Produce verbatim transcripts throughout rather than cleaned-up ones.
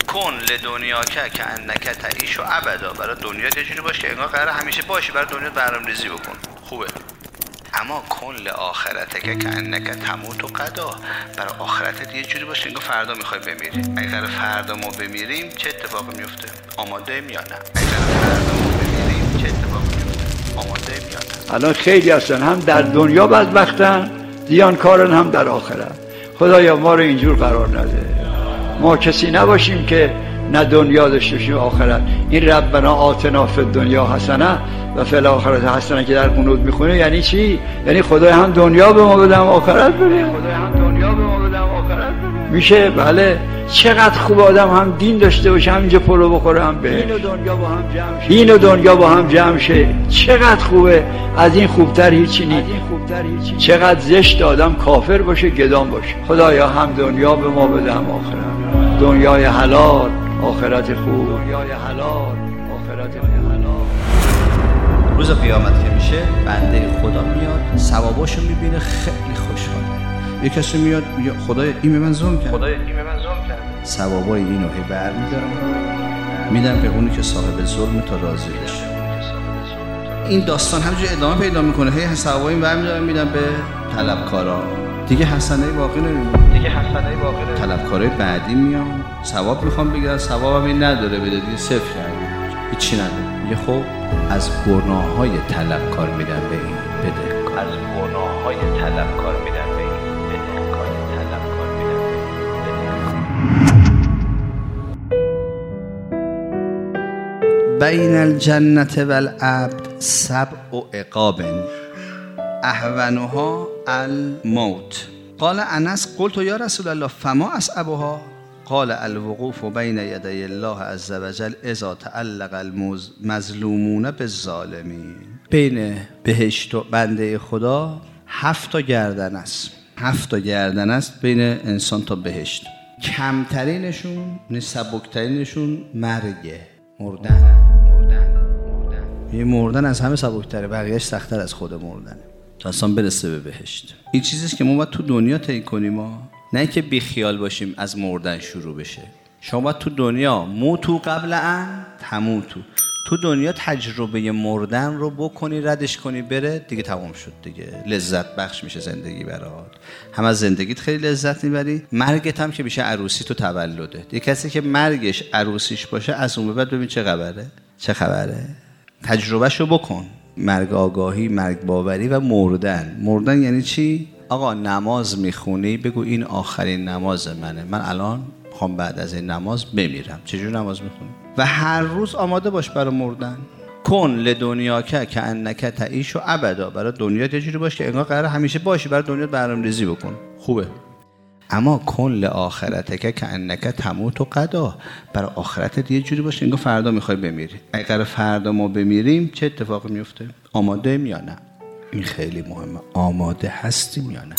کن لدنیا که که انک تعیش و ابدا، برای دنیا یه جوری باش که انگار قراره همیشه باشی، برای دنیا برنامه‌ریزی بکن. خوبه. اما کن لآخرتک که انک تموت و قدا، برای آخرتت یه جوری باش که انگار فردا میخوای بمیری. اگه قراره فردا ما بمیریم چه اتفاقی میفته؟ آماده ایم یا نه؟ اگه قراره فردا ما بمیریم چه اتفاقی میفته؟ آماده ایم یا نه؟ الان خیلی هستن هم در دنیا بدبختن، زیانکارن هم در آخرت. خدایا ما رو اینجور قرار نده. ما کسی نباشیم که نه دنیا داشته باشیم آخرت. این ربنا آتنا فی الدنیا حسنه و فی الاخرة حسنه که در قنوت میخونه یعنی چی؟ یعنی خدای هم دنیا به ما بدم آخرت بده. خدای هم دنیا به ما بدم آخرت بده. میشه؟ بله. چقدر خوب آدم هم دین داشته باشه، هم اینجا پلو بخوره هم به دین و دنیا با هم جمع شه. دین و دنیا با هم جمع شه. چقدر خوبه. از این خوبتر هیچی نیست. چقدر زشت آدم کافر باشه، گدام باشه. خدایا هم دنیا به ما بده هم آخرت. دنیای حلال، آخرت خوب. دنیای حلال، آخرت حلال. روز قیامت که میشه بنده خدا میاد ثواباشو میبینه، خیلی خوشحال. یه کسی میاد میگه خدایا این به من ظلم کرد، خدایا این به من ظلم کرد. ثوابای اینو هی برمی‌دارم میدم به اونی که صاحب ظلم تا راضی بشه. این داستان همینجوری ادامه پیدا میکنه، هی ثوابای این برمی‌دارم میدم به طلبکارا. دیگه حسنه باقی نمیمونه. دیگه حسنه باقی نمیمونه. طلبکارای بعدی میان ثواب میخوام بگیرن، ثوابم این نداره بده، دیگه صفر کردی، هیچی نداره. میگه خب از گناه‌های طلبکار میدم به این بده. از گناه‌های طلبکار میدم به این بده. کار طلبکار میدم به این بده. بین الجنة والعبد سبع عقاب اهونها الموت. قال انس قلت یا رسول الله فما اصعبها؟ قال الوقوف بین یدی الله عز وجل اذا تعلق المظلومون بالظالمین. بین بهشت و بنده خدا هفت تا گردن است، هفت تا گردن است بین انسان تا بهشت. کمترینشون نه سبکترینشون مرگه، مردن. مردن مردن یه مردن از همه سبکتره، بقیه‌اش سخت‌تر از خود مردنه تا اصلا برسه به بهشت. این چیزیست که ما باید تو دنیا طی کنیم، ما نه که بی خیال باشیم از مردن شروع بشه. شما باید تو دنیا موتو قبل ان تموتو، تو دنیا تجربه مردن رو بکنی، ردش کنی بره، دیگه تمام شد دیگه. لذت بخش میشه زندگی برات، هم از زندگیت خیلی لذت میبری، مرگت هم که میشه عروسی تو تولده. دیگه کسی که مرگش عروسیش باشه از اون به بعد ببین چه خبره، چه خبره، تجربهشو بکن. مرگ آگاهی، مرگ باوری و مردن. مردن یعنی چی؟ آقا نماز میخونی بگو این آخرین نماز منه، من الان میخوام بعد از این نماز بمیرم. چجور نماز میخونی؟ و هر روز آماده باش برای مردن. کن لدنیا که که انک تعیش و ابدا، برای دنیا یه جوری باش که انگار قراره همیشه باشی، برای دنیا برنامه‌ریزی بکن. خوبه. اما کن لآخرتک که انک تموت و قدا، برای آخرتت یه جوری باش انگار فردا میخوای بمیری. اگر فردا ما بمیریم چه اتفاقی میفته؟ آماده ایم یا نه؟ این خیلی مهمه. آماده هستیم یا نه؟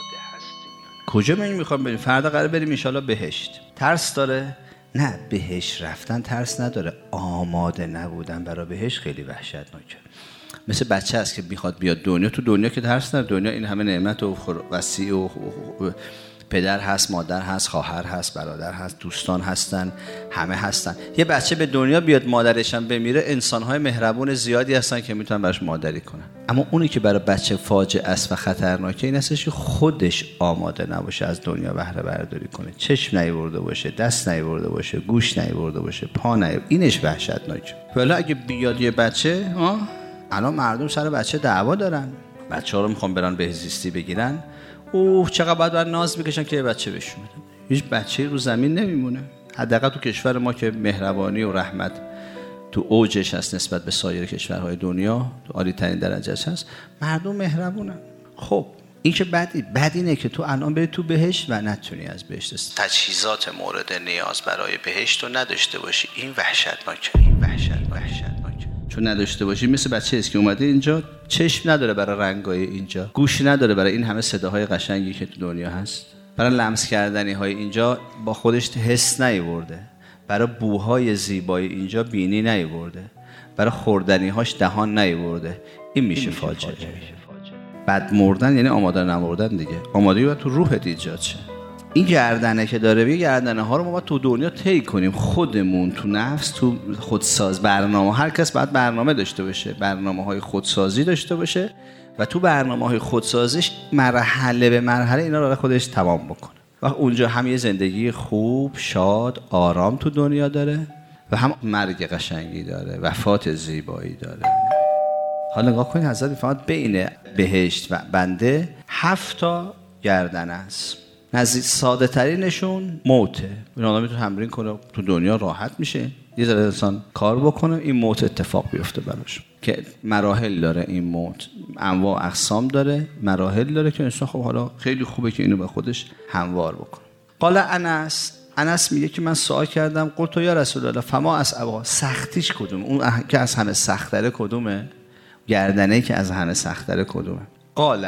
کجا من میخوام بریم؟ فردا قراره بریم ان شاءالله بهشت. ترس داره؟ نه، بهشت رفتن ترس نداره، آماده نبودن برای بهشت خیلی وحشتناکه. مثل بچه هست که میخواد بیاد دنیا، تو دنیا که ترس نداره، دنیا این همه نعمت و وسیع و پدر هست، مادر هست، خواهر هست، برادر هست، دوستان هستن، همه هستن. یه بچه به دنیا بیاد مادرش هم بمیره، انسان‌های مهربون زیادی هستن که میتونن براش مادری کنن. اما اونی که برای بچه فاجعه است و خطرناکه این هستش که خودش آماده نباشه از دنیا بهره برداری کنه، چشم نیورده باشه، دست نیورده باشه، گوش نیورده باشه، پا نیورده، اینش وحشتناکه. ولی اگه بیاد یه بچه، ها الان مردم سر بچه دعوا دارن، بچه‌ها رو میخوان برن بهزیستی بگیرن، اوه چقدر باید بر ناز بکشن که یه بچه بهشون بدن. هیچ بچه‌ای رو زمین نمیمونه. حداقل تو کشور ما که مهربانی و رحمت تو اوجش هست نسبت به سایر کشورهای دنیا، تو عالی ترین درجهش هست، مردم مهربونن. خب این که بدی بد اینه که تو الان بری تو بهشت و نتونی از بهشت تجهیزات مورد نیاز برای بهشت رو نداشته باشی. این وحشتناکه. این وحشت وحشتناکه. چون نداشته باشی مثل بچه‌ای است که اومده اینجا، چشم نداره برای رنگای اینجا، گوش نداره برای این همه صداهای قشنگی که تو دنیا هست، برای لمس کردنی های اینجا با خودش حس نیورده، برای بوهای زیبای اینجا بینی نیورده، برای خوردنی هاش دهان نیورده. این میشه فاجعه. بعد مردن یعنی آماده نمردن دیگه. آمادگی باید تو روحت ایجاد شه. این گردنه که داره بگه گردنه ها رو ما باید تو دنیا طی کنیم، خودمون تو نفس، تو خودساز برنامه. هر کس باید برنامه داشته باشه، برنامه های خودسازی داشته باشه و تو برنامه های خودسازیش مرحله به مرحله اینا رو خودش تمام بکنه و اونجا هم یه زندگی خوب، شاد، آرام تو دنیا داره و هم مرگ قشنگی داره، وفات زیبایی داره. حالا نگاه کنید حضرت میفرماد بین بهشت و بنده هفت تا گردنه است. نزدیک ساده ترینشون موته. این آدم میتونه تمرین کنه تو دنیا راحت میشه، یه ذره انسان کار بکنه این موت اتفاق بیفته براش، که مراحل داره. این موت انواع اقسام داره، مراحل داره که انسان خب حالا خیلی خوبه که اینو به خودش هموار بکنه. قال انس، انس میگه که من سوال کردم قلت یا رسول الله فما اسعبها، سختیش کدوم؟ اون که از همه سخت‌تره کدومه؟ گردنه که از همه سخت‌تره کدومه؟ قال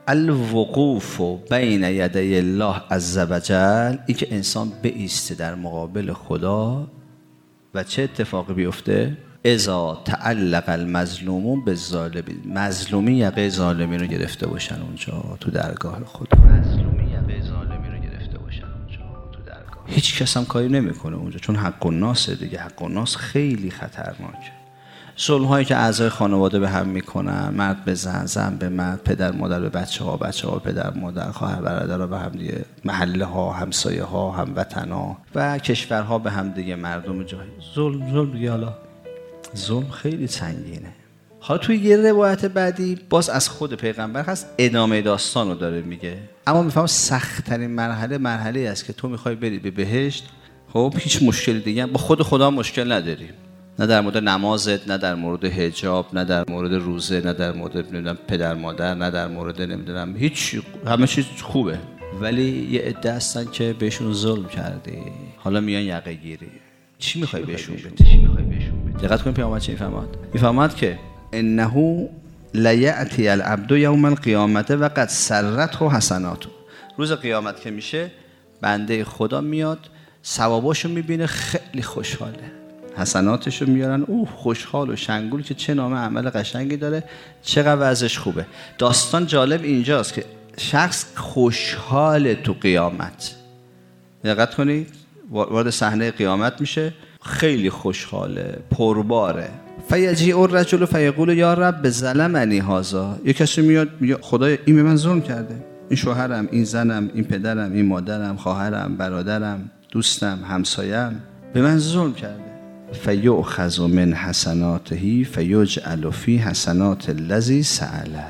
الوقوف بین یدی الله عز وجل، این که انسان بایسته در مقابل خدا و چه اتفاقی بیفته؟ اذا تعلق المظلومون بالظالمین، مظلومی یقه ظالمین رو گرفته باشن اونجا تو درگاه خدا، مظلومی یقه ظالمین رو گرفته باشن اونجا تو درگاه. هیچ کس هم کاری نمیکنه اونجا، چون حق الناس دیگه. حق الناس خیلی خطرناکه. ظلم هایی که اعضای خانواده به هم میکنن، مرد به زن، زن به مرد، پدر مادر به بچه ها، بچه ها به پدر مادر، خواهر برادر به هم دیگه، محله ها، همسایه ها، هموطن ها و کشورها به هم دیگه، مردم جایی. ظلم ظلم دیگه. حالا ظلم خیلی سنگینه. حالا توی یه روایت بعدی باز از خود پیغمبر هست، ادامه داستان رو داره میگه، اما میفهم سخت ترین مرحله مرحله است که تو میخوای بری به بهشت. خب هیچ مشکلی دیگه با خود خدا مشکل نداری، نه در مورد نمازت، نه در مورد حجاب، نه در مورد روزه، نه در مورد نمیدونم پدر مادر، نه در مورد نمیدونم هیچ، همه چیز خوبه. ولی یه عده هستن که بهشون ظلم کردی، حالا میان یقه گیری. چی میخوای بهشون بدی؟ دقت کن پیامبر چی میفرماد؟ میفرماد که انه لیاتی العبد یوم القیامت و قد سرته حسناته. روز قیامت که میشه بنده خدا میاد ثواباشو میبینه، خیلی خوشحاله، حسناتشو میارن، اوه خوشحال و شنگول که چه نام عمل قشنگی داره، چقدر وضعش خوبه. داستان جالب اینجاست که شخص خوشحال تو قیامت. دقت کنید وارد صحنه قیامت میشه، خیلی خوشحاله، پرباره. فیجیء الرجل فیقول یا رب ظلمنی هذا. یک کسی میاد میگه خدایا این به من ظلم کرده، این شوهرم، این زنم، این پدرم، این مادرم، خواهرم، برادرم، دوستم، همسایم به من ظلم کرده. فیؤخذ من حسناته فیجعل فی حسنات الذی سأله.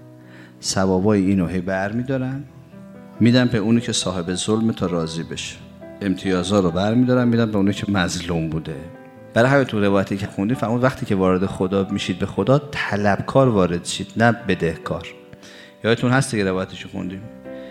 ثوابای اینو هی برمی‌دارن میدن به اونی که صاحب ظلم تا راضی بشه، امتیازا رو برمی‌دارن میدن به اونی که مظلوم بوده. برای همین تو روایتی که خوندیم فرمود وقتی که وارد خدا میشید به خدا طلبکار وارد شید، نه بدهکار. یادتون هست که روایتشو خوندیم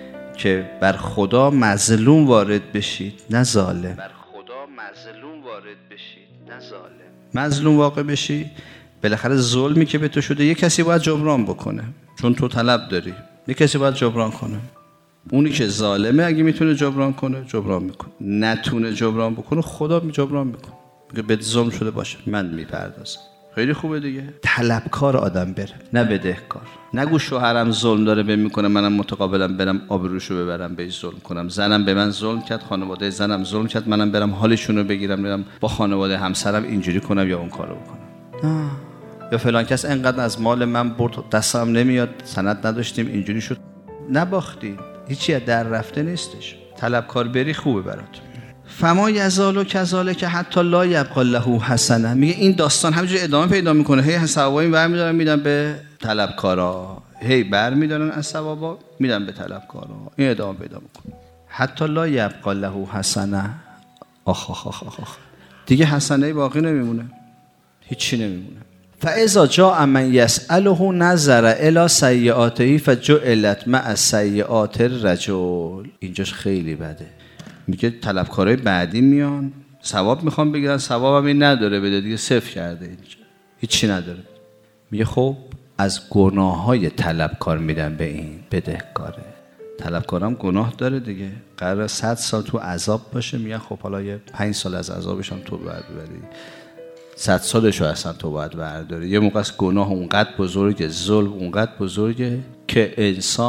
که بر خدا مظلوم وارد بشید نه ظالم. بر خدا مظلوم وارد بشید نه ظالم. مظلوم واقع بشی، بالاخره ظلمی که به تو شده یک کسی باید جبران بکنه، چون تو طلب داری، یک کسی باید جبران کنه. اونی که ظالمه اگه میتونه جبران کنه جبران میکنه، نتونه جبران بکنه خدا می جبران میکنه، میگه به ظلم شده باشه من میپردازم. خیلی خوبه دیگه. طلبکار آدم بره نه بدهکار. نگو شوهرم ظلم داره بهم میکنه منم متقابلم برم آبروشو ببرم بهش ظلم کنم، زنم به من ظلم کرد، خانواده زنم ظلم کرد، منم برم حالشونو بگیرم، برم با خانواده همسرم اینجوری کنم یا اون کارو بکنم. نه. یا فلان کس انقدر از مال من برد دستم نمیاد، سند نداشتیم اینجوری شد. نباختی، هیچی از در رفته نیستش. طلبکار بری خوبه برات. فما یزال و کذالک حتی لا یبقى له حسنه. میگه این داستان همینجوری ادامه پیدا میکنه، هی ثوابا برمی‌دارن میدن به طلبکارا، هی برمی‌دارن از ثوابا میدن به طلبکارا، این ادامه پیدا میکنه حتی لا یبقى له حسنه. آخ آخ آخ آخ دیگه حسنه باقی نمیمونه، هیچی نمیمونه. فاذا جاء من يسأله نظر الى سیئاته فجعلت مع سیئات الرجل. اینجاش خیلی بده. میگه طلبکارای بعدی میان ثواب میخوام بگیرن، ثواب هم این نداره بده دیگه، صفر کرده اینجا، هیچی نداره. میگه خب از گناههای طلبکار میدن به این بدهکاره. طلبکارم گناه داره دیگه، قراره صد سال تو عذاب باشه، میگن خب حالا یه پنج سال از عذابش هم تو باید ببری، صد سالشو اصلا تو باید برداری. یه موقع از گناه اونقدر بزرگه، ظلم اونقدر بزرگه که انسان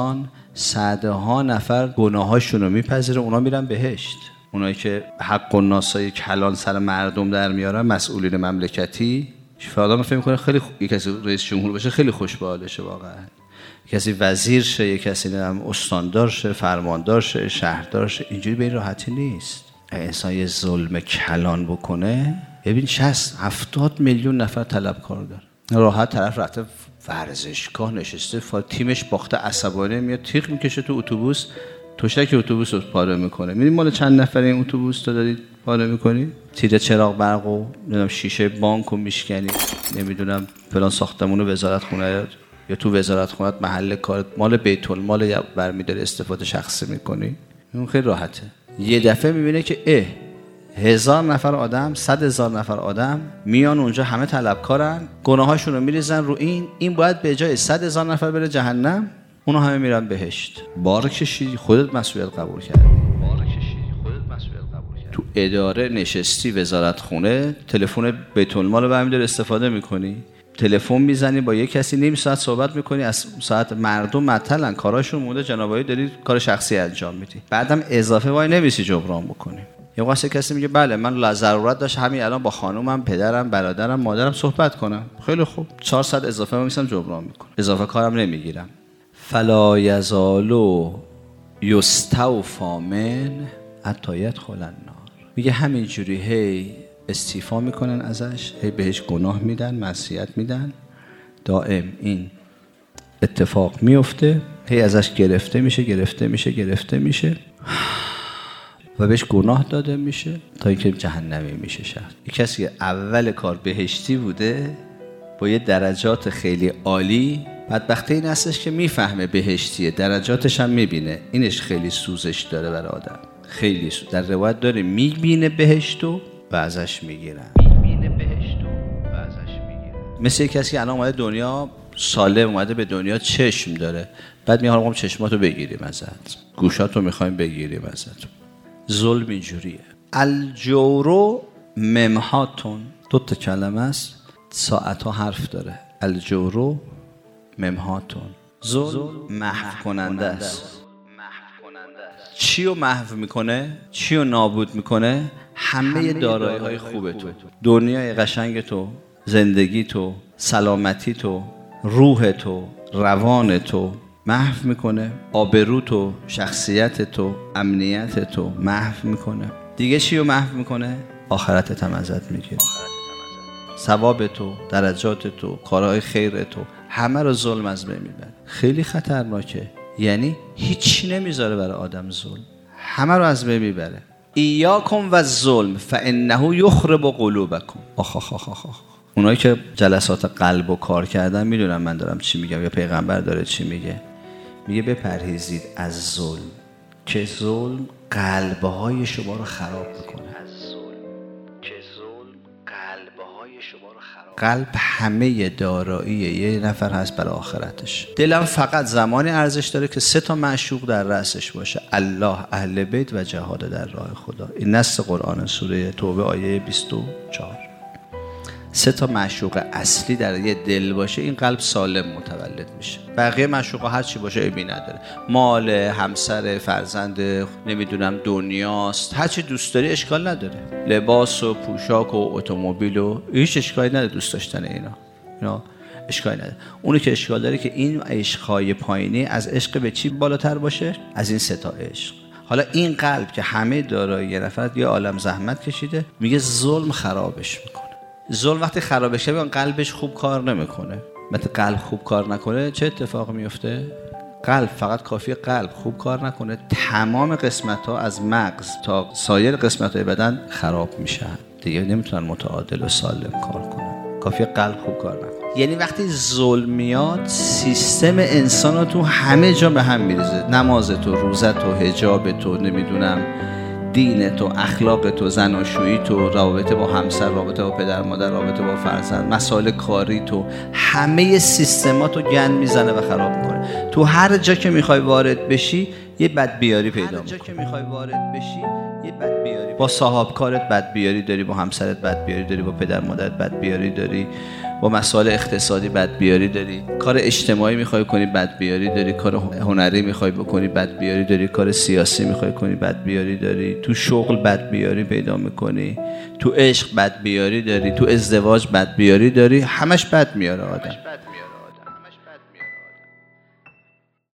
صدها نفر گناهاشون رو میپذیره، اونا میرن بهشت. اونایی که حق و ناسای کلان سر مردم در میارن، مسئولین مملکتی، آدم فکر میکنه خیلی خ... کسی رئیس جمهور باشه خیلی خوش به حالشه، واقعا کسی وزیر شه، یک کسی هم استاندار شه، فرماندار شه، شهردار شه، اینجوری به این راحتی نیست. انسان یه ظلم کلان بکنه، ببین شصت هفتاد میلیون نفر طلبکار داره، راحت طرف رفته ورزشگاه نشسته، فا تیمش باخته، عصبانی میاد تیغ میکشه تو اتوبوس، تشک اتوبوس رو پاره میکنه. میدونی مال چند نفر این اتوبوس تو داری پاره میکنی؟ تیر چراغ برق و نمیدونم شیشه بانک رو میشکنی، نمیدونم فلان ساختمون وزارت خونه یا تو وزارت خونه محل کارت مال بیت المال برمی‌داری استفاده شخصی میکنی. اون خیلی راحته. یه دفعه میبینه که اه هزار نفر آدم، صد هزار نفر آدم میان اونجا، همه طلبکارن، گناهاشون رو میریزن رو این این باید به جای صد هزار نفر بره جهنم، اونا همه میرن بهشت. بار کشیدی، خودت مسئولیت قبول کردی. بار کشیدی، خودت مسئولیت قبول کردی. تو اداره نشستی وزارت خونه، تلفن بیت المال رو برمی‌داری استفاده میکنی، تلفن میزنی با یه کسی نیم ساعت صحبت میکنی، از ساعت مردم معطلن، کاراشون مونده، جنابعالی داری کار شخصی انجام میدی، بعدم اضافه وای نمیسی جبران بکنی. یه واسه کسی میگه بله من ضرورت داشت همین الان با خانومم، پدرم، برادرم، مادرم صحبت کنم، خیلی خوب، چهارصد اضافه میسم جبران میکنم، اضافه کارم نمیگیرم. فلا یزالو یستوفی من حتی یدخل النار. میگه همینجوری هی استیفا میکنن ازش، هی بهش گناه میدن، معصیت میدن، دائم این اتفاق میفته، هی ازش گرفته میشه گرفته میشه گرفته میشه و بهش گناه داده میشه تا اینکه جهنمی میشه شهر. یک کسی اول کار بهشتی بوده با یه درجات خیلی عالی، بدبختی این هستش که میفهمه بهشتیه، درجاتش هم میبینه، اینش خیلی سوزش داره برای آدم، خیلی سوز. در روایت داره میبینه بهشتو و ازش میگیرن، میبینه بهشتو و ازش میگیرن. مثل یک کسی که الان اومده دنیا سالم، اومده به دنیا چشم داره، بعد میگه آقا چشماتو بگیریم ازت، گوشاتو میخوایم بگیریم ازت. ظلم اینجوریه. الجورو ممحاتون، دو تا کلمه است، ساعتها حرف داره. الجورو ممحاتون، ظلم محو کننده است. چی رو محو میکنه؟ چی رو نابود میکنه؟ همه دارایی های خوب تو، دنیای قشنگ تو، زندگی تو، سلامتی تو، روح تو، روان تو محو میکنه، آبرو تو، شخصیت تو، امنیت تو محو میکنه. دیگه چی رو محو میکنه؟ آخرتت هم ازت میگیره، ثواب تو، درجات تو، کارهای خیر تو، همه رو ظلم از بین میبره. خیلی خطرناکه، یعنی هیچی نمیذاره برای آدم ظلم، همه رو از بین میبره. ایاکم و ظلم فانه یخرب قلوبکم. آخ آخ آخ آخ. اونایی که جلسات قلب و کار کردن میدونن من دارم چی میگم، یا پیغمبر داره چی میگه. میگه بپرهیزید از ظلم که ظلم قلبهای شما رو خراب میکنه. قلب همه دارایی یه نفر هست برای آخرتش. دلم فقط زمانی ارزش داره که سه تا معشوق در رأسش باشه، الله، اهل بیت و جهاد در راه خدا. این نص قرآن سوره توبه آیه بیست و چهار. سه تا معشوق اصلی در یه دل باشه، این قلب سالم متولد میشه. بقیه معشوقا هر چی باشه عیبی نداره، مال، همسر، فرزند، نمیدونم دنیاست، هر چی دوست داری اشکال نداره، لباس و پوشاک و اتومبیل و هیچ اشکالی نداره دوست داشتن اینا، اینا اشکالی نداره. اونی که اشکال داره که این عشق‌های پایینی از عشق به چی بالاتر باشه؟ از این سه تا عشق. حالا این قلب که همه دارایی یه نفر یه عالم زحمت کشیده، میگه ظلم خرابش میکنه. ظلم وقتی خرابش شه، قلبش خوب کار نمیکنه. مثل قلب خوب کار نکنه چه اتفاقی میفته؟ قلب فقط کافیه قلب خوب کار نکنه، تمام قسمت‌ها از مغز تا سایر قسمت‌های بدن خراب میشن، دیگه نمیتونن متعادل و سالم کار کنن. کافیه قلب خوب کار نکنه. یعنی وقتی ظلم میاد، سیستم انسان رو تو همه جا به هم میریزه. نماز تو، روزه تو، حجاب تو، نمیدونم دین تو، اخلاق تو، زناشویی تو، رابطه با همسر، رابطه با پدر مادر، رابطه با فرزند، مسائل کاری تو، همه سیستماتو گند میزنه و خراب میکنه. تو هر جا که میخوای وارد بشی یه بدبیاری پیدا میکنی. هر جا که میخوای وارد بشی یه بدبیاری، با صاحب کارت بدبیاری داری، با همسرت بدبیاری داری، با پدر مادرت بدبیاری داری، با مسائل اقتصادی بدبیاری داری، کار اجتماعی میخوای کنی بدبیاری داری، کار هنری میخوای بکنی بدبیاری داری، کار سیاسی میخوای کنی بدبیاری داری، تو شغل بدبیاری پیدا میکنی، تو عشق بدبیاری داری، تو ازدواج بدبیاری داری، همش بد میاره آدم.